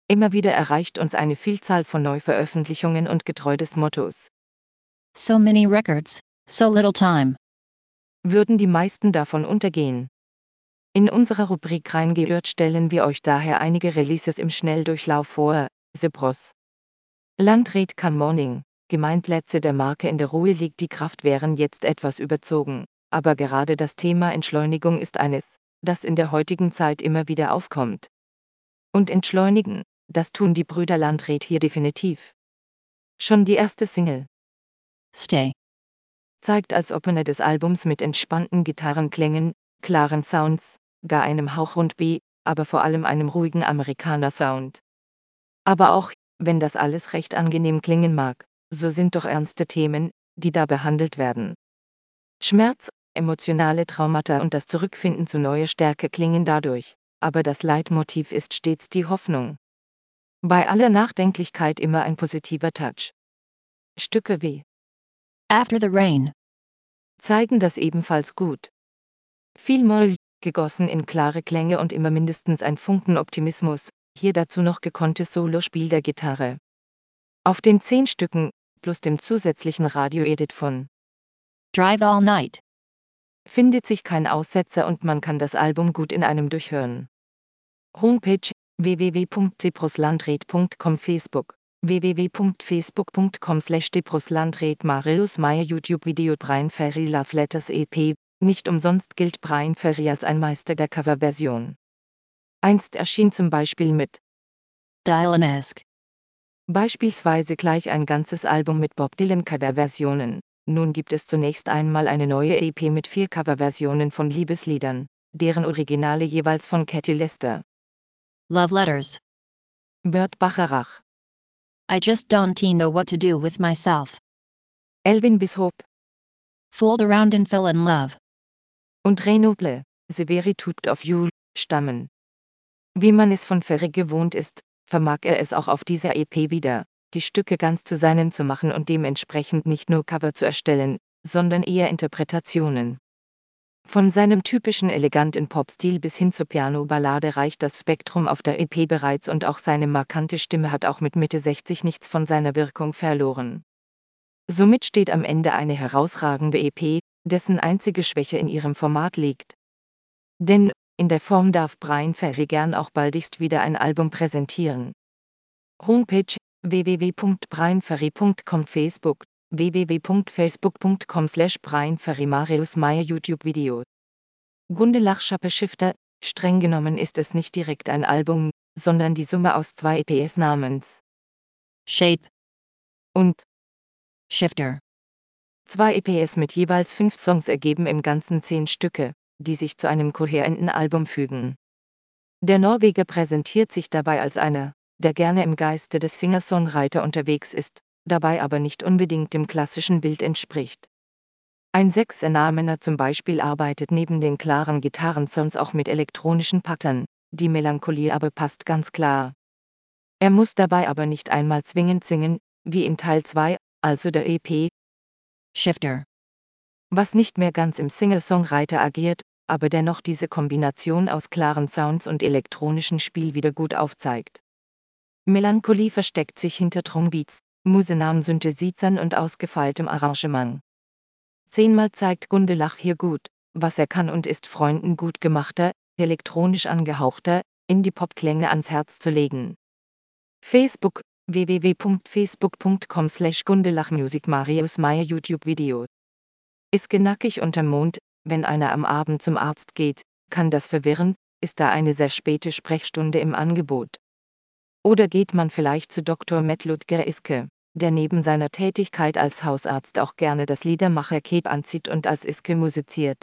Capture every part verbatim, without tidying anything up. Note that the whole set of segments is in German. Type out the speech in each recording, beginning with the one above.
Immer wieder erreicht uns eine Vielzahl von Neuveröffentlichungen und getreu des Mottos. So many records, so little time. Würden die meisten davon untergehen. In unserer Rubrik Reingehört stellen wir euch daher einige Releases im Schnelldurchlauf vor. The Bros. Landred Come Morning. Gemeinplätze der Marke in der Ruhe liegt, die Kraft wären jetzt etwas überzogen, aber gerade das Thema Entschleunigung ist eines, das in der heutigen Zeit immer wieder aufkommt. Und entschleunigen, das tun die Brüder Landred hier definitiv. Schon die erste Single Stay. zeigt als Opener des Albums mit entspannten Gitarrenklängen, klaren Sounds, gar einem Hauch und B, aber vor allem einem ruhigen Amerikaner-Sound. Aber auch, wenn das alles recht angenehm klingen mag, so sind doch ernste Themen, die da behandelt werden. Schmerz, emotionale Traumata und das Zurückfinden zu neuer Stärke klingen dadurch, aber das Leitmotiv ist stets die Hoffnung. Bei aller Nachdenklichkeit immer ein positiver Touch. Stücke wie After the Rain. zeigen das ebenfalls gut. Viel Moll, gegossen in klare Klänge und immer mindestens ein Funken Optimismus, hier dazu noch gekonntes Solospiel der Gitarre. Auf den zehn Stücken, plus dem zusätzlichen Radio-Edit von Drive All Night. findet sich kein Aussetzer und man kann das Album gut in einem durchhören. Homepage w w w punkt debroslandred punkt com Facebook w w w punkt facebook punkt com slash debroslandred Marius Meyer YouTube-Video Brian Ferry Love Letters E P. Nicht umsonst gilt Brian Ferry als ein Meister der Coverversion. Einst erschien zum Beispiel mit Dylan-esque. beispielsweise gleich ein ganzes Album mit Bob Dylan Coverversionen. Nun gibt es zunächst einmal eine neue E P mit vier Coverversionen von Liebesliedern, deren Originale jeweils von Katy Lester, Love Letters. Bert Bacharach, I just don't know what to do with myself. Elvin Bisschop Fooled around and fell in love. und Renoble, The Very Tut of You, stammen. Wie man es von Ferry gewohnt ist, vermag er es auch auf dieser E P wieder, die Stücke ganz zu seinen zu machen und dementsprechend nicht nur Cover zu erstellen, sondern eher Interpretationen. Von seinem typischen eleganten Popstil bis hin zur Piano-Ballade reicht das Spektrum auf der E P bereits und auch seine markante Stimme hat auch mit Mitte sechzig nichts von seiner Wirkung verloren. Somit steht am Ende eine herausragende E P, dessen einzige Schwäche in ihrem Format liegt. Denn, in der Form darf Brian Ferry gern auch baldigst wieder ein Album präsentieren. Homepage w w w punkt brian ferry punkt com Facebook w w w punkt facebook punkt com slash brian ferry Marius Meyer YouTube-Video. Gundelach Schappe Shifter, streng genommen ist es nicht direkt ein Album, sondern die Summe aus zwei E Ps namens Shape. und Shifter. zwei E Ps mit jeweils fünf Songs ergeben im Ganzen zehn Stücke, die sich zu einem kohärenten Album fügen. Der Norweger präsentiert sich dabei als einer, der gerne im Geiste des Singer-Songwriter unterwegs ist, dabei aber nicht unbedingt dem klassischen Bild entspricht. Ein Sechser-Namener zum Beispiel arbeitet neben den klaren Gitarrensounds auch mit elektronischen Pattern, die Melancholie aber passt ganz klar. Er muss dabei aber nicht einmal zwingend singen, wie in Teil zwei, also der E P, Shifter. was nicht mehr ganz im Singer-Songwriter agiert, aber dennoch diese Kombination aus klaren Sounds und elektronischen Spiel wieder gut aufzeigt. Melancholie versteckt sich hinter Drumbeats, musenamen Synthesizern und ausgefeiltem Arrangement. Zehnmal zeigt Gundelach hier gut, was er kann und ist Freunden gut gemachter, elektronisch angehauchter, Indie-Pop-Klänge ans Herz zu legen. Facebook w w w punkt facebook punkt com slash gundelachmusik Marius Meyer YouTube-Video. Ist genackig unterm Mond, wenn einer am Abend zum Arzt geht, kann das verwirren, ist da eine sehr späte Sprechstunde im Angebot. Oder geht man vielleicht zu Doktor Matt Ludger Iske, der neben seiner Tätigkeit als Hausarzt auch gerne das Liedermacher-Cape anzieht und als Iske musiziert.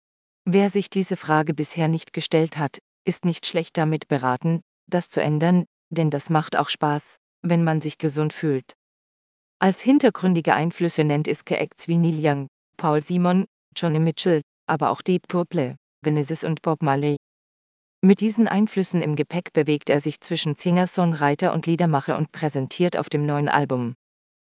Wer sich diese Frage bisher nicht gestellt hat, ist nicht schlecht damit beraten, das zu ändern, denn das macht auch Spaß, wenn man sich gesund fühlt. Als hintergründige Einflüsse nennt Iske Acts wie Neil Young, Paul Simon, Joni Mitchell, aber auch Deep Purple, Genesis und Bob Marley. Mit diesen Einflüssen im Gepäck bewegt er sich zwischen Singer-Songwriter und Liedermacher und präsentiert auf dem neuen Album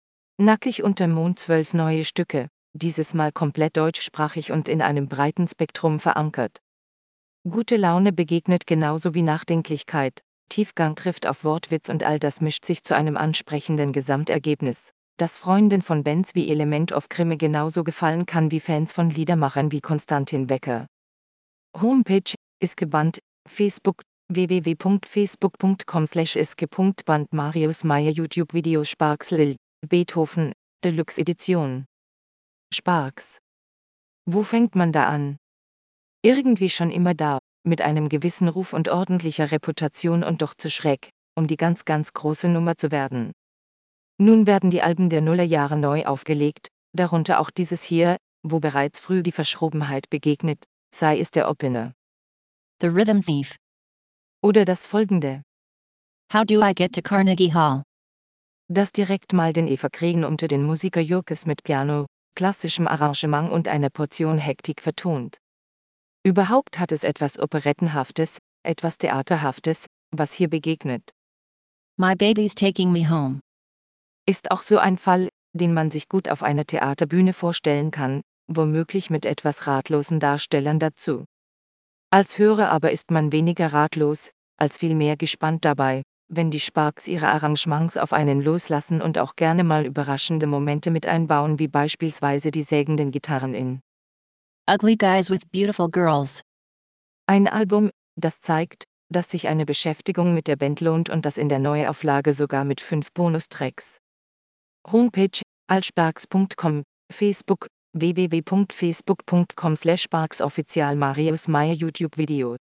Nackig unterm Mond zwölf neue Stücke, dieses Mal komplett deutschsprachig und in einem breiten Spektrum verankert. Gute Laune begegnet genauso wie Nachdenklichkeit, Tiefgang trifft auf Wortwitz und all das mischt sich zu einem ansprechenden Gesamtergebnis, das Freunden von Bands wie Element of Grimme genauso gefallen kann wie Fans von Liedermachern wie Konstantin Wecker. Homepage: Iske-Band, Facebook, w w w punkt facebook punkt com slash iske punkt band Marius Meyer YouTube-Video Sparks Lil, Beethoven, Deluxe Edition. Sparks. Wo fängt man da an? Irgendwie schon immer da, mit einem gewissen Ruf und ordentlicher Reputation und doch zu schräg, um die ganz ganz große Nummer zu werden. Nun werden die Alben der Nullerjahre neu aufgelegt, darunter auch dieses hier, wo bereits früh die Verschrobenheit begegnet, sei es der Opener. The Rhythm Thief. Oder das folgende. How do I get to Carnegie Hall? Das direkt mal den Eva kriegen unter den Musiker Jurkes mit Piano, klassischem Arrangement und einer Portion Hektik vertont. Überhaupt hat es etwas Operettenhaftes, etwas Theaterhaftes, was hier begegnet. My Baby's Taking Me Home. Ist auch so ein Fall, den man sich gut auf einer Theaterbühne vorstellen kann, womöglich mit etwas ratlosen Darstellern dazu. Als Hörer aber ist man weniger ratlos, als vielmehr gespannt dabei, wenn die Sparks ihre Arrangements auf einen loslassen und auch gerne mal überraschende Momente mit einbauen, wie beispielsweise die sägenden Gitarren in Ugly Guys with Beautiful Girls. Ein Album, das zeigt, dass sich eine Beschäftigung mit der Band lohnt und das in der Neuauflage sogar mit fünf Bonustracks. Homepage: alsparks punkt com, Facebook: w w w punkt facebook punkt com slash sparks offizial Marius Meyer YouTube Video